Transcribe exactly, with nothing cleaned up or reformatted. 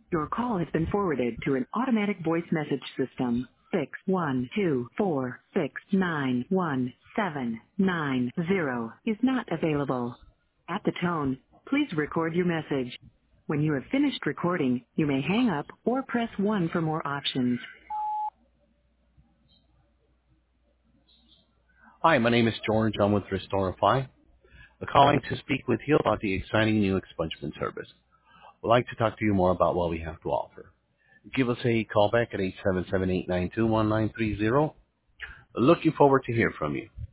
Your call has been forwarded to an automatic voice message system. Six one two four six nine one seven nine zero is not available. At the tone, please record your message. When you have finished recording, you may hang up or press one for more options. Hi, my name is George. I'm with Restorify. I'm calling to speak with you about the exciting new expungement service. We'd like to talk to you more about what we have to offer. Give us a call back at eight seven seven, eight nine two, one nine three zero. Looking forward to hear from you.